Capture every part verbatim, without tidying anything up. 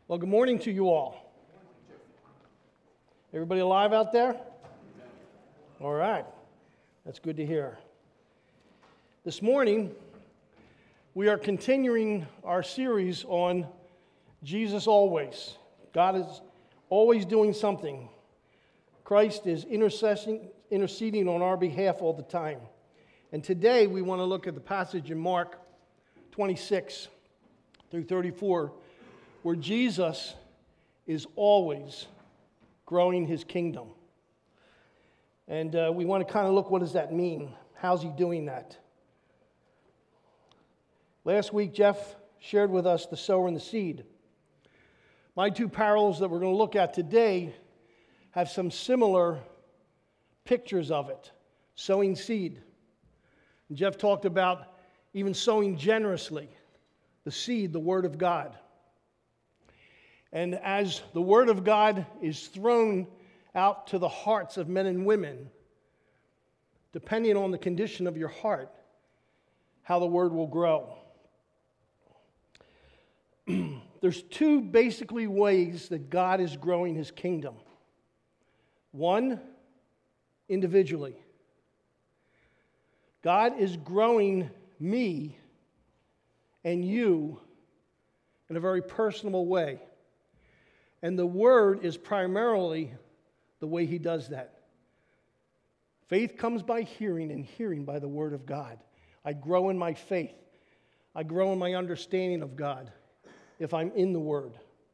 Well, good morning to you all. Everybody alive out there? All right. That's good to hear. This morning, we are continuing our series on Jesus always. God is always doing something. Christ is interceding, interceding on our behalf all the time. And today, we want to look at the passage in Mark twenty-six through thirty-four, where Jesus is always growing his kingdom. And uh, we want to kind of look, what does that mean? How's he doing that? Last week, Jeff shared with us the sower and the seed. My two parables that we're going to look at today have some similar pictures of it. Sowing seed. And Jeff talked about even sowing generously. The seed, the Word of God. And as the Word of God is thrown out to the hearts of men and women, depending on the condition of your heart, how the Word will grow. There's two basically ways that God is growing his kingdom. One, individually. God is growing me and you in a very personal way. And the Word is primarily the way he does that. Faith comes by hearing, and hearing by the Word of God. I grow in my faith. I grow in my understanding of God if I'm in the Word.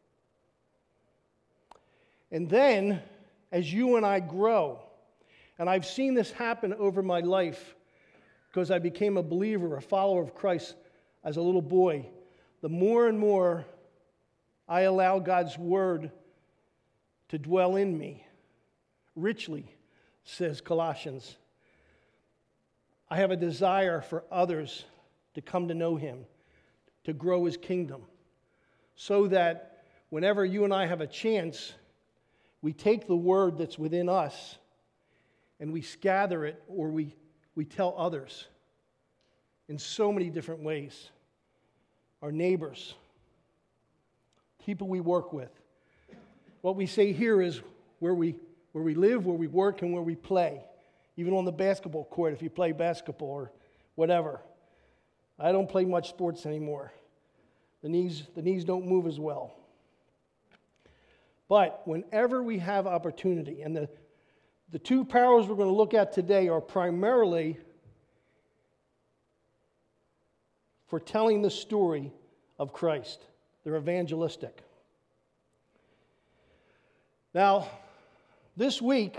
And then, as you and I grow, and I've seen this happen over my life because I became a believer, a follower of Christ as a little boy, the more and more I allow God's Word to dwell in me richly, says Colossians. I have a desire for others to come to know him, to grow his kingdom, so that whenever you and I have a chance, we take the Word that's within us and we scatter it, or we, we tell others in so many different ways. Our neighbors, people we work with. What we say here is where we where we live, where we work, and where we play. Even on the basketball court, if you play basketball or whatever. I don't play much sports anymore. The knees, the knees don't move as well. But whenever we have opportunity, and the, the two parables we're going to look at today are primarily for telling the story of Christ. They're evangelistic. Now, this week,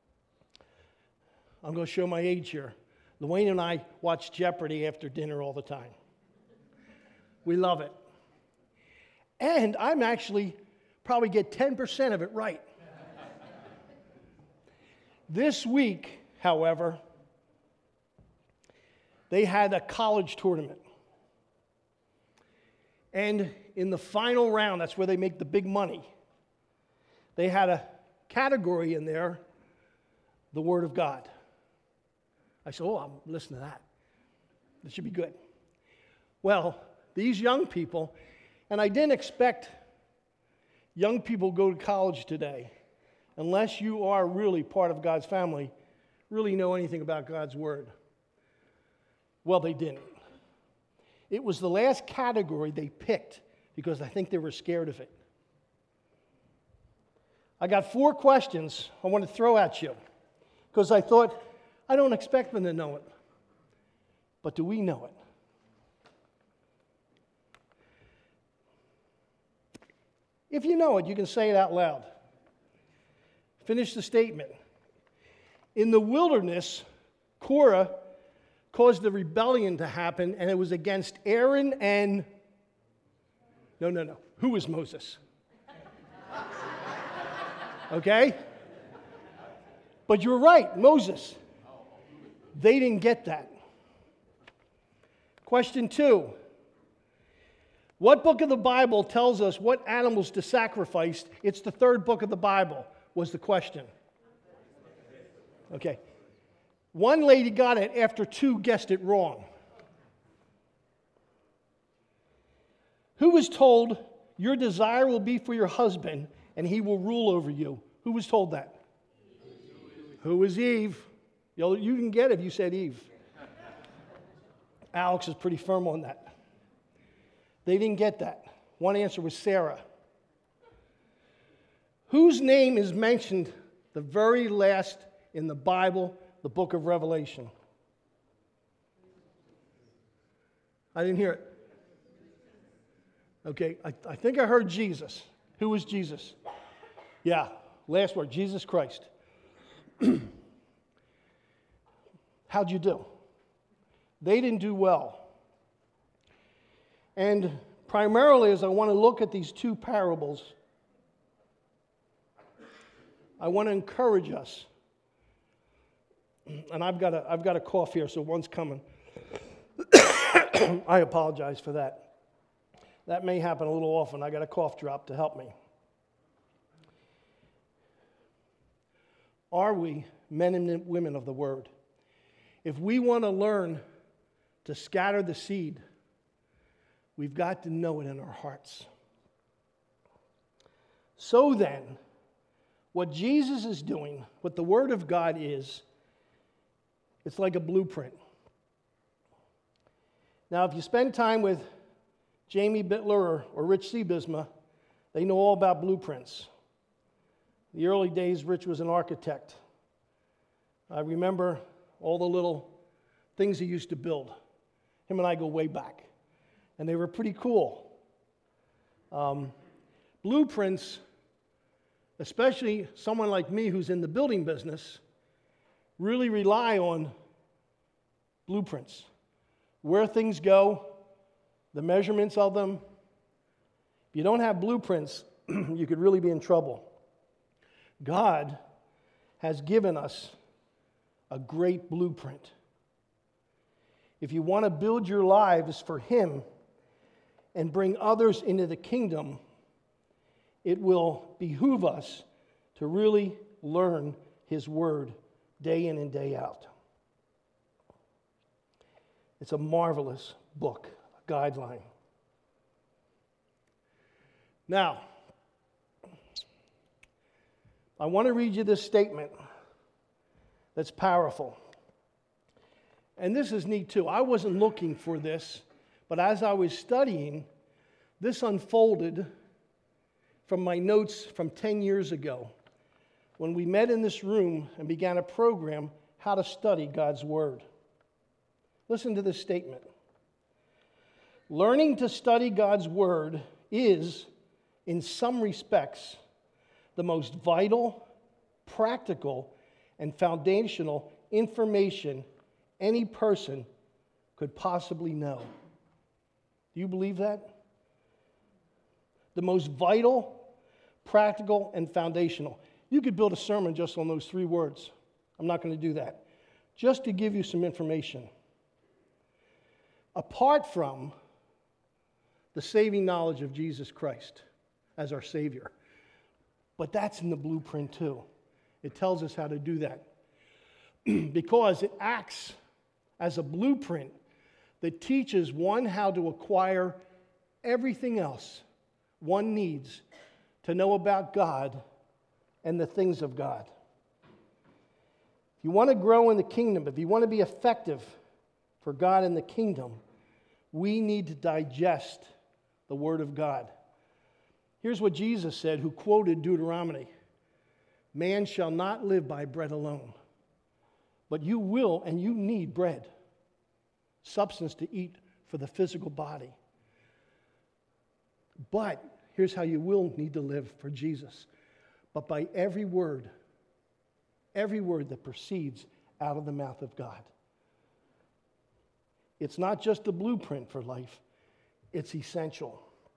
I'm going to show my age here. Luane and I watch Jeopardy after dinner all the time. We love it. And I'm actually probably get ten percent of it right. This week, however, they had a college tournament. And in the final round, that's where they make the big money, they had a category in there, the Word of God. I said, oh, I'm listening to that. That should be good. Well, these young people, and I didn't expect young people to go to college today, unless you are really part of God's family, really know anything about God's Word. Well, they didn't. It was the last category they picked because I think they were scared of it. I got four questions I want to throw at you because I thought, I don't expect them to know it. But do we know it? If you know it, you can say it out loud. Finish the statement. In the wilderness, Korah caused the rebellion to happen, and it was against Aaron and... No, no, no. Who was Moses? Okay? But you're right, Moses. They didn't get that. Question two. What book of the Bible tells us what animals to sacrifice? It's the third book of the Bible, was the question. Okay. One lady got it after two guessed it wrong. Who was told Your desire will be for your husband, and he will rule over you. Who was told that? Who was Eve? You you can get it if you said Eve. Alex is pretty firm on that. They didn't get that. One answer was Sarah. Whose name is mentioned the very last in the Bible, the book of Revelation? I didn't hear it. Okay, I, I think I heard Jesus. Who was Jesus? Yeah, last word, Jesus Christ. How'd you do? They didn't do well. And primarily, as I want to look at these two parables, I want to encourage us. And I've got a, I've got a cough here, so one's coming. I apologize for that. That may happen a little often. I got a cough drop to help me. Are we men and women of the Word? If we want to learn to scatter the seed, we've got to know it in our hearts. So then, what Jesus is doing, what the Word of God is, it's like a blueprint. Now, if you spend time with Jamie Bittler or, or Rich Seabisma, they know all about blueprints. In the early days, Rich was an architect. I remember all the little things he used to build. Him and I go way back. And they were pretty cool. Um, blueprints, especially someone like me who's in the building business, really rely on blueprints. Where things go, the measurements of them. If you don't have blueprints, you could really be in trouble. God has given us a great blueprint. If you want to build your lives for Him and bring others into the kingdom, it will behoove us to really learn His Word day in and day out. It's a marvelous book, a guideline. Now, I want to read you this statement that's powerful. And this is neat too. I wasn't looking for this, but as I was studying, this unfolded from my notes from ten years ago when we met in this room and began a program, How to Study God's Word. Listen to this statement. Learning to study God's Word is, in some respects, the most vital, practical, and foundational information any person could possibly know. Do you believe that? The most vital, practical, and foundational. You could build a sermon just on those three words. I'm not going to do that. Just to give you some information. Apart from the saving knowledge of Jesus Christ as our Savior. But that's in the blueprint too. It tells us how to do that. Because it acts as a blueprint that teaches one how to acquire everything else one needs to know about God and the things of God. If you want to grow in the kingdom, if you want to be effective for God in the kingdom, we need to digest the Word of God. Here's what Jesus said, who quoted Deuteronomy. Man shall not live by bread alone, but you will and you need bread, substance to eat for the physical body. But here's how you will need to live for Jesus. But by every word, every word that proceeds out of the mouth of God. It's not just a blueprint for life, it's essential.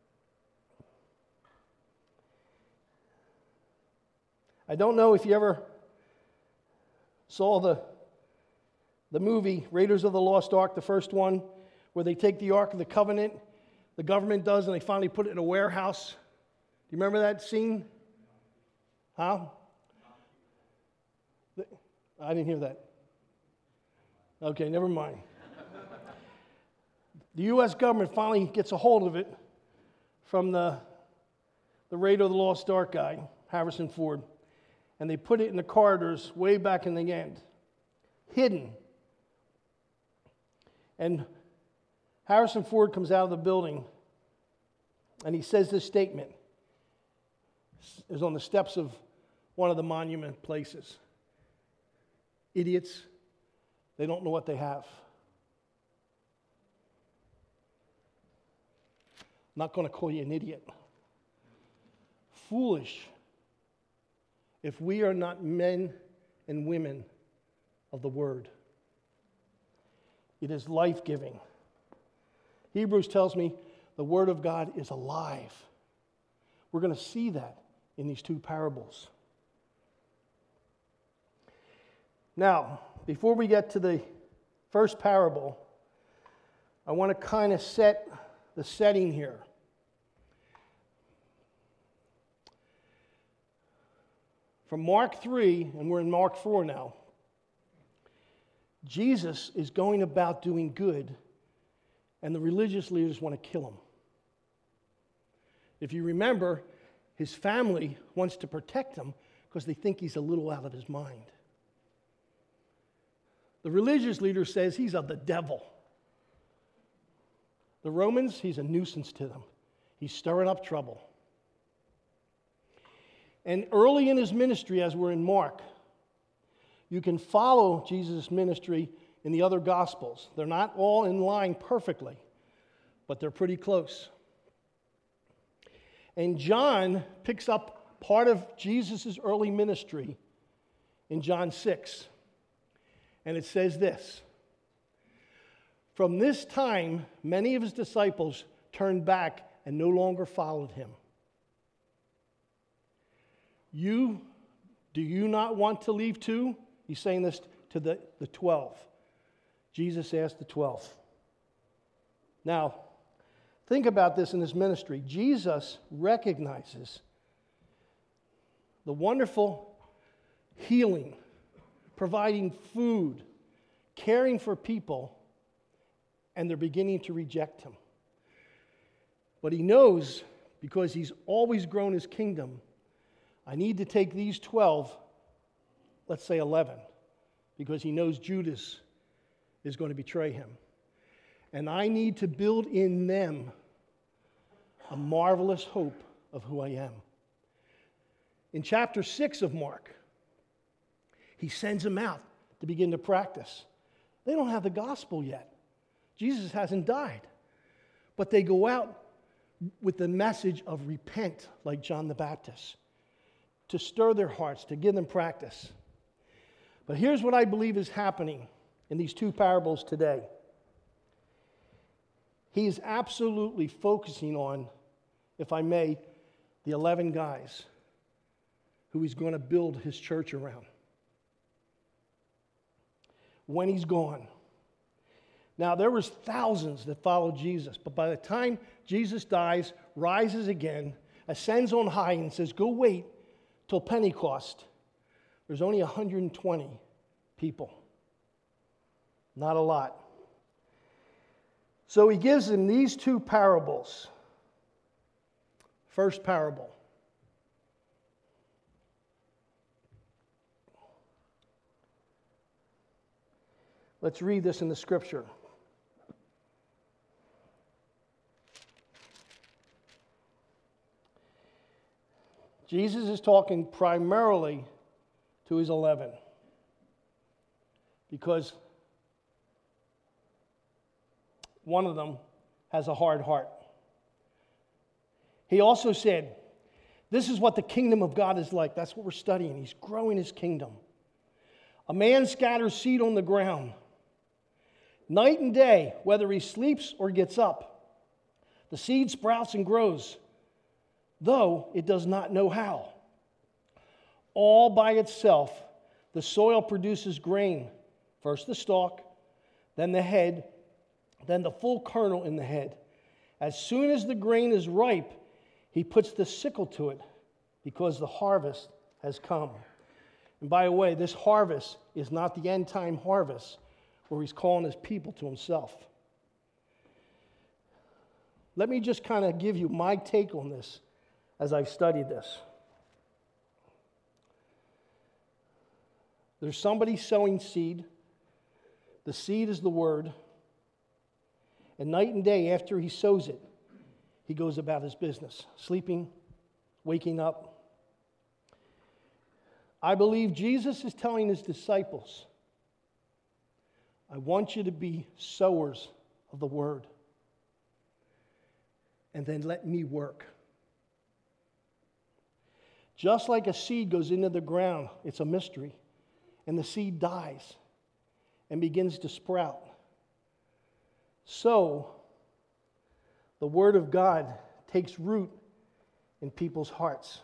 I don't know if you ever saw the, the movie Raiders of the Lost Ark, the first one, where they take the Ark of the Covenant, the government does, and they finally put it in a warehouse. Do you remember that scene? Huh? I didn't hear that. Okay, never mind. The U S government finally gets a hold of it from the the Raiders of the Lost Ark guy, Harrison Ford, and they put it in the corridors way back in the end, hidden. And Harrison Ford comes out of the building, and he says this statement. It was on the steps of one of the monument places. Idiots, they don't know what they have. I'm not going to call you an idiot. Foolish, if we are not men and women of the Word. It is life-giving. Hebrews tells me the Word of God is alive. We're going to see that in these two parables. Now, before we get to the first parable, I want to kind of set the setting here. From Mark three, and we're in Mark four now, Jesus is going about doing good, and the religious leaders want to kill him. If you remember, his family wants to protect him because they think he's a little out of his mind. The religious leader says he's of the devil. The Romans, he's a nuisance to them. He's stirring up trouble. And early in his ministry, as we're in Mark, you can follow Jesus' ministry in the other Gospels. They're not all in line perfectly, but they're pretty close. And John picks up part of Jesus' early ministry in John six. And it says this: from this time, many of his disciples turned back and no longer followed him. You, do you not want to leave too? He's saying this to the, the twelve. Jesus asked the twelve. Now, think about this in his ministry. Jesus recognizes the wonderful healing, providing food, caring for people, and they're beginning to reject him. But he knows, because he's always grown his kingdom, I need to take these twelve, let's say eleven, because he knows Judas is going to betray him. And I need to build in them a marvelous hope of who I am. In chapter six of Mark, he sends them out to begin to practice. They don't have the gospel yet. Jesus hasn't died. But they go out with the message of repent, like John the Baptist, to stir their hearts, to give them practice. But here's what I believe is happening in these two parables today. He is absolutely focusing on, if I may, the eleven guys who he's going to build his church around when he's gone. Now, there was thousands that followed Jesus, but by the time Jesus dies, rises again, ascends on high, and says, go wait till Pentecost, there's only one hundred twenty people. Not a lot. So he gives them these two parables. First parable. Let's read this in the scripture. Jesus is talking primarily to his eleven, because one of them has a hard heart. He also said, this is what the kingdom of God is like. That's what we're studying. He's growing his kingdom. A man scatters seed on the ground. Night and day, whether he sleeps or gets up, the seed sprouts and grows, though it does not know how. All by itself, the soil produces grain, first the stalk, then the head, then the full kernel in the head. As soon as the grain is ripe, he puts the sickle to it, because the harvest has come. And by the way, this harvest is not the end time harvest where he's calling his people to himself. Let me just kind of give you my take on this as I've studied this. There's somebody sowing seed. The seed is the word. And night and day after he sows it, he goes about his business, sleeping, waking up. I believe Jesus is telling his disciples, I want you to be sowers of the word. And then let me work. Just like a seed goes into the ground, it's a mystery, and the seed dies and begins to sprout. So, the Word of God takes root in people's hearts.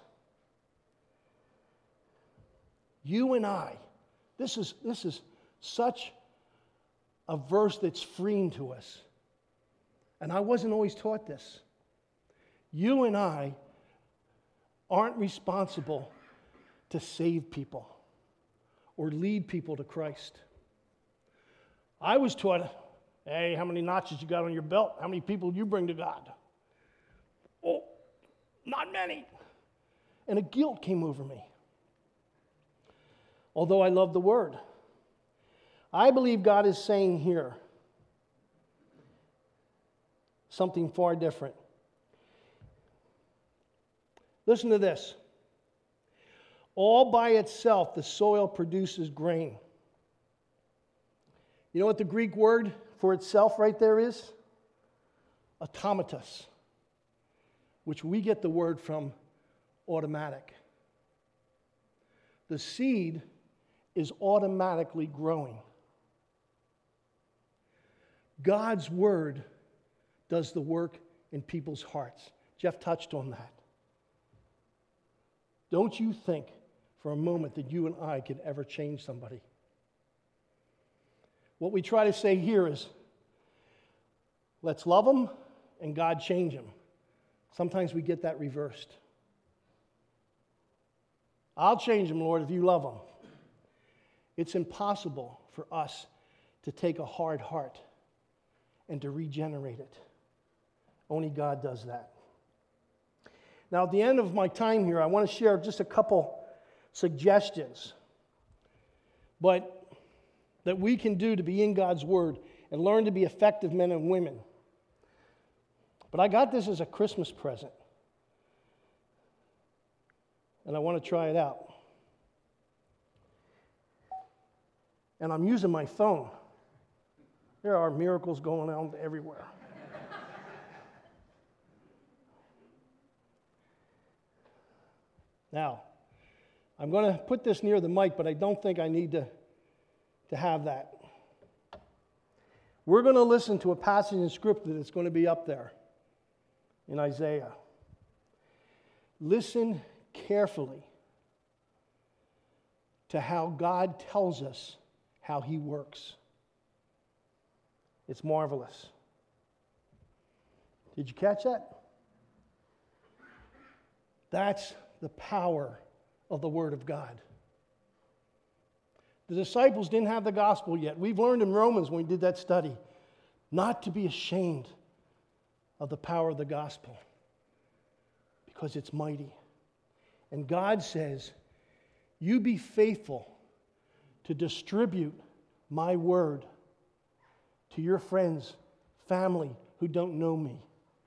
You and I, this is, this is such a verse that's freeing to us. And I wasn't always taught this. You and I aren't responsible to save people or lead people to Christ. I was taught, hey, how many notches you got on your belt? How many people do you bring to God? Oh, not many. And a guilt came over me. Although I love the Word. I believe God is saying here something far different. Listen to this. All by itself, the soil produces grain. You know what the Greek word for itself right there is? Automatos, which we get the word from automatic. The seed is automatically growing. God's word does the work in people's hearts. Jeff touched on that. Don't you think for a moment that you and I could ever change somebody? What we try to say here is, let's love them and God change them. Sometimes we get that reversed. I'll change them, Lord, if you love them. It's impossible for us to take a hard heart and to regenerate it. Only God does that. Now, at the end of my time here, I want to share just a couple suggestions, but that we can do to be in God's Word and learn to be effective men and women. But I got this as a Christmas present, and I want to try it out. And I'm using my phone. There are miracles going on everywhere. Now, I'm going to put this near the mic, but I don't think I need to, to have that. We're going to listen to a passage in Scripture that's going to be up there in Isaiah. Listen carefully to how God tells us how He works. It's marvelous. Did you catch that? That's the power of the Word of God. The disciples didn't have the gospel yet. We've learned in Romans when we did that study not to be ashamed of the power of the gospel because it's mighty. And God says, you be faithful to distribute my word to your friends, family who don't know me.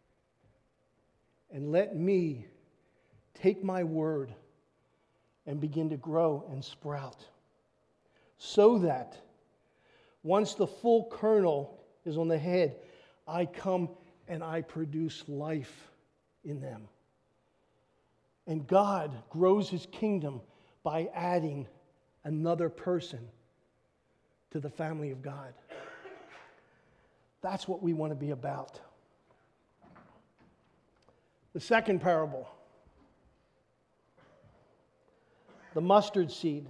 And let me take my word and begin to grow and sprout so that once the full kernel is on the head, I come and I produce life in them. And God grows His kingdom by adding another person to the family of God. That's what we want to be about. The second parable, the mustard seed.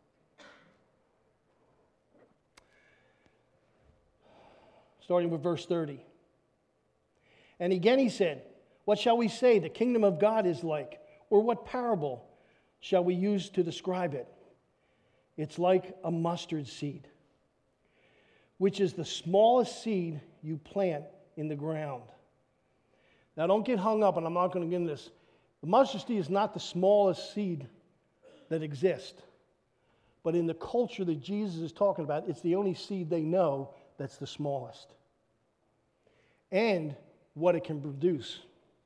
Starting with verse thirty. And again he said, what shall we say the kingdom of God is like? Or what parable shall we use to describe it? It's like a mustard seed, which is the smallest seed you plant in the ground. Now don't get hung up, and I'm not going to get into this. The mustard seed is not the smallest seed that exists. But in the culture that Jesus is talking about, it's the only seed they know that's the smallest. And what it can produce.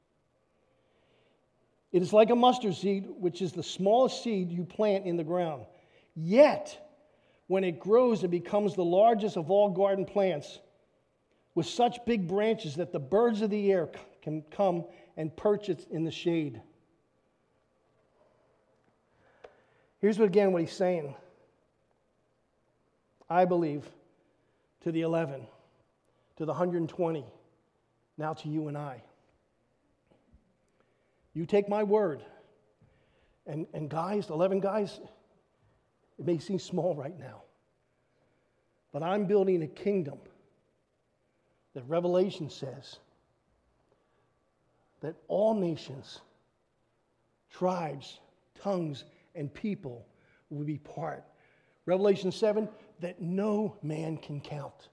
It is like a mustard seed, which is the smallest seed you plant in the ground. Yet, when it grows, it becomes the largest of all garden plants, with such big branches that the birds of the air can come and perch it in the shade. Here's what, again, what he's saying. I believe to the eleven, to the one hundred twenty, now to you and I. You take my word. And, and guys, eleven guys, it may seem small right now. But I'm building a kingdom that Revelation says that all nations, tribes, tongues, and people will be part. Revelation seven, that no man can count.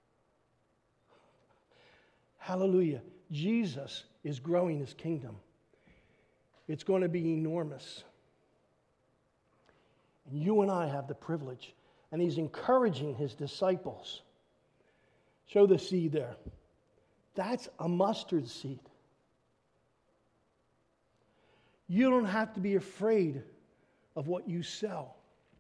Hallelujah. Jesus is growing his kingdom. It's going to be enormous. And you and I have the privilege. And he's encouraging his disciples. Show the seed there. That's a mustard seed. You don't have to be afraid of what you sell.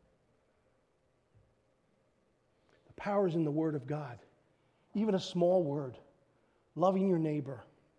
The power is in the Word of God. Even a small word. Loving your neighbor.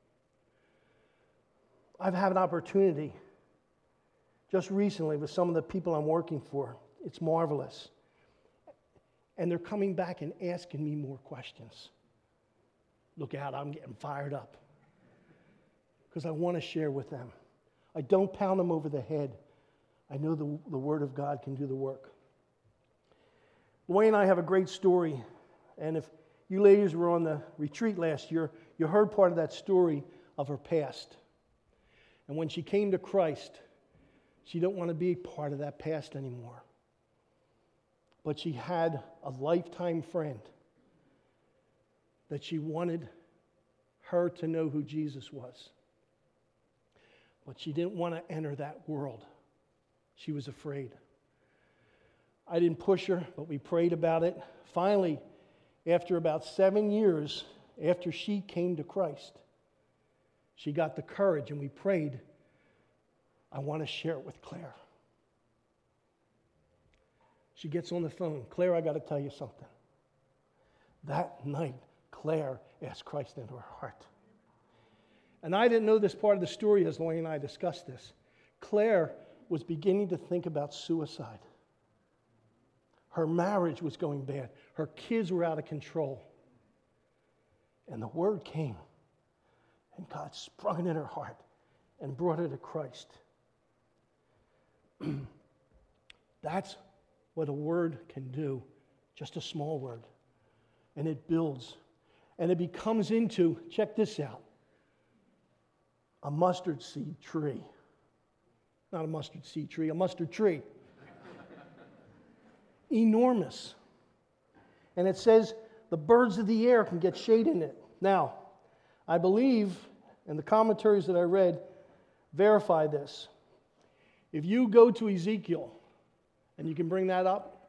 I've had an opportunity just recently with some of the people I'm working for. It's marvelous. And they're coming back and asking me more questions. Look out, I'm getting fired up. Because I want to share with them. I don't pound them over the head. I know the, the Word of God can do the work. Dwayne and I have a great story. And if you ladies were on the retreat last year, you heard part of that story of her past. And when she came to Christ, she didn't want to be part of that past anymore. But she had a lifetime friend that she wanted her to know who Jesus was. But she didn't want to enter that world. She was afraid. I didn't push her, but we prayed about it. Finally, after about seven years after she came to Christ, she got the courage and we prayed, I want to share it with Claire. She gets on the phone. Claire, I got to tell you something. That night, Claire asked Christ into her heart. And I didn't know this part of the story as Lorraine and I discussed this. Claire was beginning to think about suicide. Her marriage was going bad. Her kids were out of control. And the word came. And God sprung it in her heart and brought her to Christ. That's what a word can do. Just a small word. And it builds. And it becomes into, check this out, a mustard seed tree. Not a mustard seed tree, a mustard tree. Enormous. And it says the birds of the air can get shade in it. Now, I believe, and the commentaries that I read verify this. If you go to Ezekiel, and you can bring that up.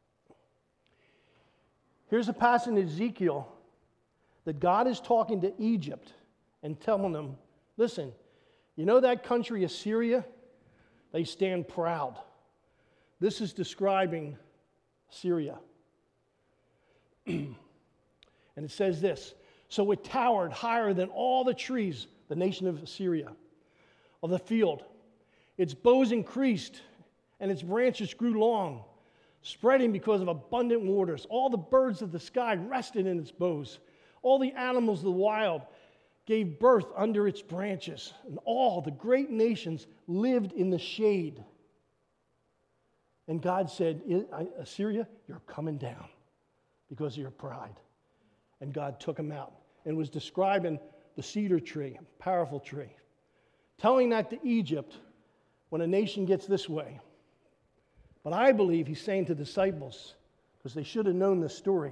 Here's a passage in Ezekiel that God is talking to Egypt and telling them, listen, you know that country Assyria? They stand proud. This is describing Syria. And it says this, so it towered higher than all the trees, the nation of Assyria, of the field. Its boughs increased, and its branches grew long, spreading because of abundant waters. All the birds of the sky rested in its boughs. All the animals of the wild gave birth under its branches, and all the great nations lived in the shade. And God said, Assyria, you're coming down because of your pride. And God took them out and was describing the cedar tree, a powerful tree, telling that to Egypt when a nation gets this way. But I believe he's saying to disciples, because they should have known this story,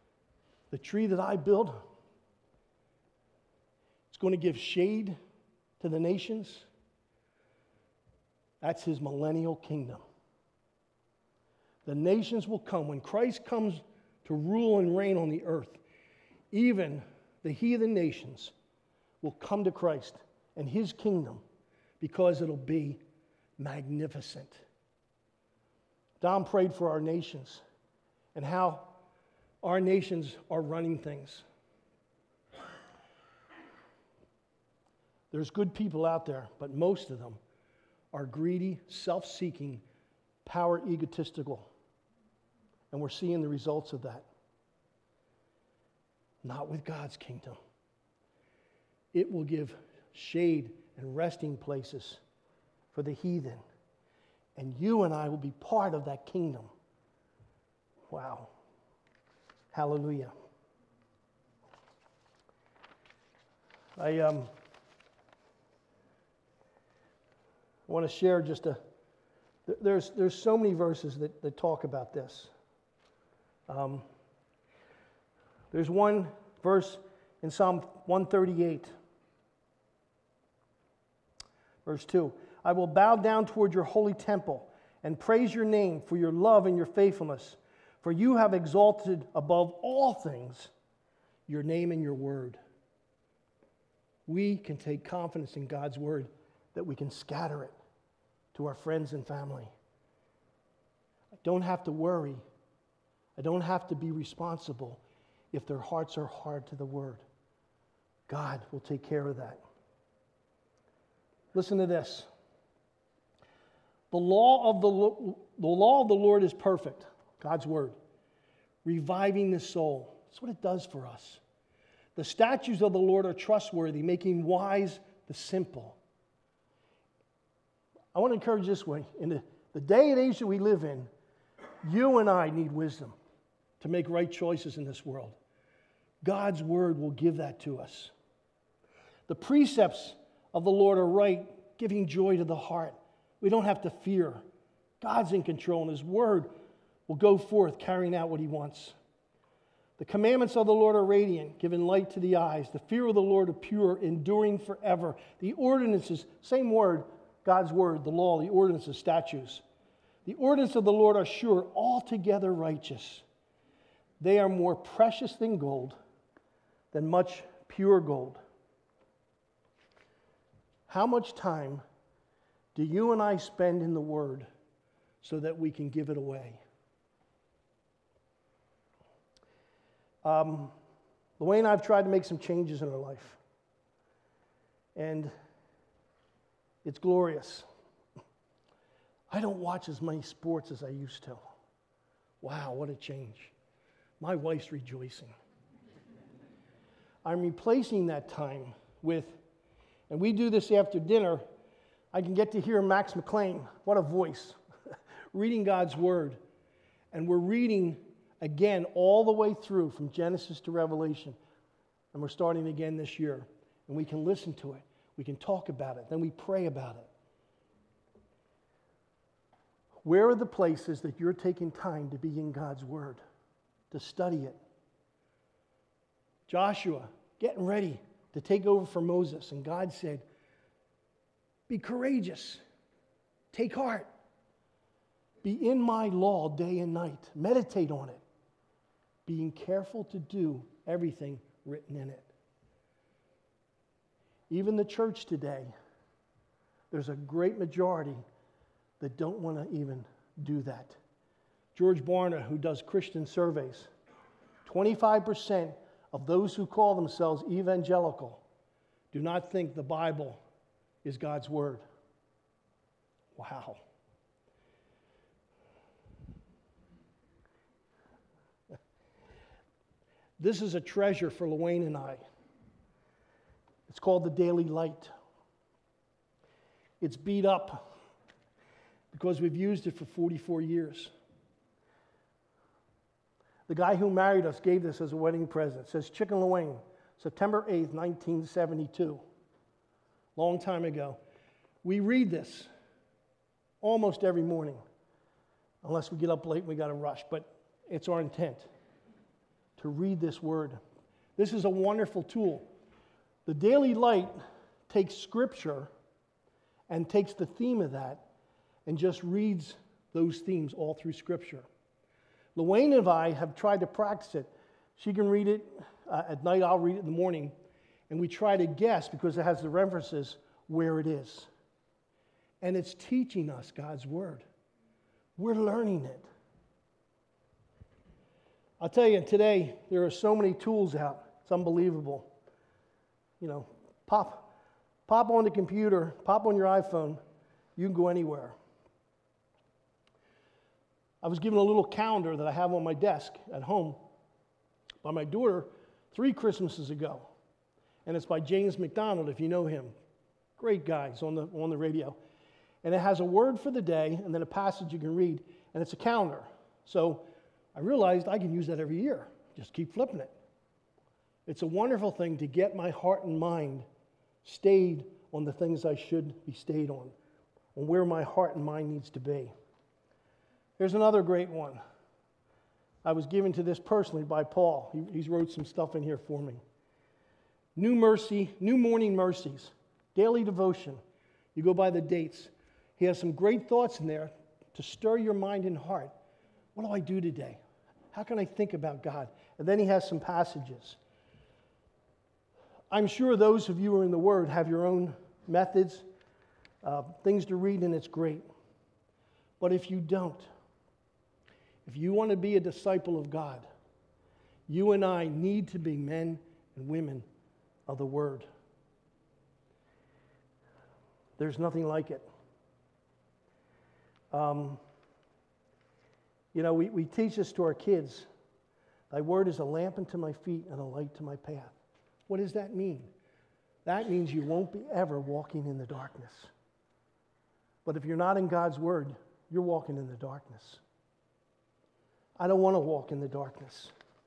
the tree that I build, it's going to give shade to the nations, that's his millennial kingdom. The nations will come. When Christ comes to rule and reign on the earth, even the heathen nations will come to Christ and his kingdom because it'll be magnificent. Don prayed for our nations and how our nations are running things. There's good people out there, but most of them are greedy, self-seeking, power egotistical. And we're seeing the results of that. Not with God's kingdom. It will give shade and resting places for the heathen. And you and I will be part of that kingdom. Wow. Hallelujah. I um, want to share just a, there's, there's so many verses that, that talk about this. Um, there's one verse in Psalm one thirty-eight, verse two. I will bow down toward your holy temple and praise your name for your love and your faithfulness, for you have exalted above all things your name and your word. We can take confidence in God's word that we can scatter it to our friends and family. I don't have to worry. I don't have to be responsible if their hearts are hard to the word. God will take care of that. Listen to this. The law of the, the law of the Lord is perfect, God's word, reviving the soul. That's what it does for us. The statutes of the Lord are trustworthy, making wise the simple. I want to encourage this way. In the, the day and age that we live in, you and I need wisdom to make right choices in this world. God's word will give that to us. The precepts of the Lord are right, giving joy to the heart. We don't have to fear. God's in control, and his word will go forth, carrying out what he wants. The commandments of the Lord are radiant, giving light to the eyes. The fear of the Lord are pure, enduring forever. The ordinances, same word, God's word, the law, the ordinances, statutes. The ordinances of the Lord are sure, altogether righteous. They are more precious than gold, than much pure gold. How much time do you and I spend in the Word so that we can give it away? Um, Louane and I have tried to make some changes in our life. And it's glorious. I don't watch as many sports as I used to. Wow, what a change. My wife's rejoicing. I'm replacing that time with, and we do this after dinner, I can get to hear Max McLean, what a voice, reading God's Word. And we're reading again all the way through from Genesis to Revelation. And we're starting again this year. And we can listen to it. We can talk about it. Then we pray about it. Where are the places that you're taking time to be in God's Word, to study it? Joshua, getting ready to take over for Moses. And God said, be courageous. Take heart. Be in my law day and night. Meditate on it. Being careful to do everything written in it. Even the church today, there's a great majority that don't want to even do that. George Barna, who does Christian surveys, twenty-five percent of those who call themselves evangelical do not think the Bible is God's word. Wow. This is a treasure for Louane and I. It's called the Daily Light. It's beat up because we've used it for forty-four years. The guy who married us gave this as a wedding present. It says, Chicken Louane, September eighth, nineteen seventy-two. Long time ago. We read this almost every morning, unless we get up late and we got to rush, but it's our intent to read this word. This is a wonderful tool. The Daily Light takes Scripture and takes the theme of that and just reads those themes all through Scripture. Luane and I have tried to practice it. She can read it uh, at night, I'll read it in the morning, and we try to guess, because it has the references, where it is. And it's teaching us God's Word. We're learning it. I'll tell you, today, there are so many tools out. It's unbelievable. You know, pop, pop on the computer, pop on your iPhone, you can go anywhere. I was given a little calendar that I have on my desk at home by my daughter three Christmases ago. And it's by James MacDonald, if you know him. Great guy, he's on the, on the radio. And it has a word for the day and then a passage you can read, and it's a calendar. So I realized I can use that every year. Just keep flipping it. It's a wonderful thing to get my heart and mind stayed on the things I should be stayed on, on where my heart and mind needs to be. Here's another great one. I was given to this personally by Paul. He, he's wrote some stuff in here for me. New mercy, new morning mercies, daily devotion. You go by the dates. He has some great thoughts in there to stir your mind and heart. What do I do today? How can I think about God? And then he has some passages. I'm sure those of you who are in the Word have your own methods, uh, things to read, and it's great. But if you don't, if you want to be a disciple of God, you and I need to be men and women of the Word. There's nothing like it. Um, you know, we, we teach this to our kids. Thy word is a lamp unto my feet and a light to my path. What does that mean? That means you won't be ever walking in the darkness. But if you're not in God's Word, you're walking in the darkness. I don't want to walk in the darkness.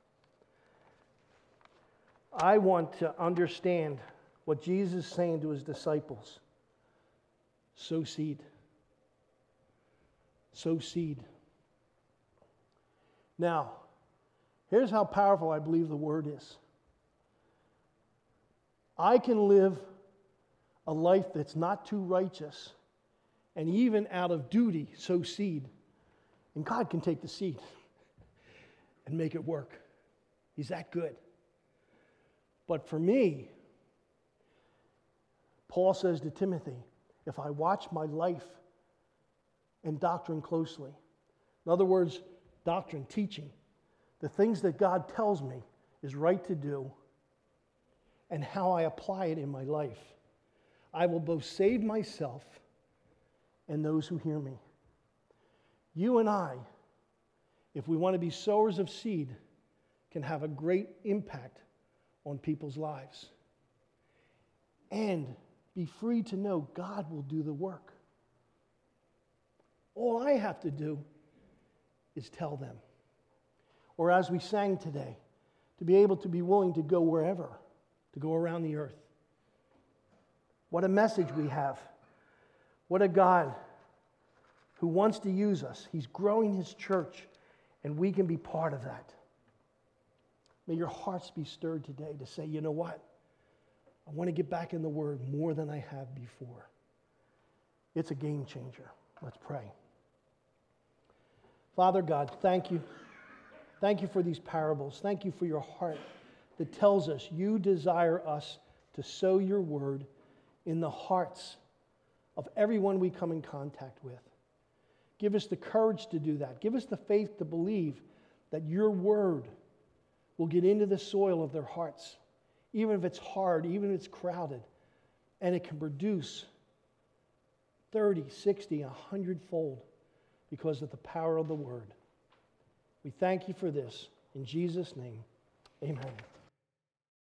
I want to understand what Jesus is saying to his disciples. Sow seed. Sow seed. Now, here's how powerful I believe the Word is. I can live a life that's not too righteous and even out of duty sow seed. And God can take the seed and make it work. He's that good. But for me, Paul says to Timothy, if I watch my life and doctrine closely, in other words, doctrine, teaching, the things that God tells me is right to do, and how I apply it in my life, I will both save myself and those who hear me. You and I, if we want to be sowers of seed, can have a great impact on people's lives. And be free to know God will do the work. All I have to do is tell them. Or as we sang today, to be able to be willing to go wherever, to go around the earth. What a message we have. What a God who wants to use us. He's growing his church, and we can be part of that. May your hearts be stirred today to say, you know what? I want to get back in the Word more than I have before. It's a game changer. Let's pray. Father God, thank you. Thank you for these parables. Thank you for your heart that tells us you desire us to sow your word in the hearts of everyone we come in contact with. Give us the courage to do that. Give us the faith to believe that your word will get into the soil of their hearts, even if it's hard, even if it's crowded, and it can produce thirty, sixty, one hundred fold because of the power of the word. We thank you for this. In Jesus' name, amen.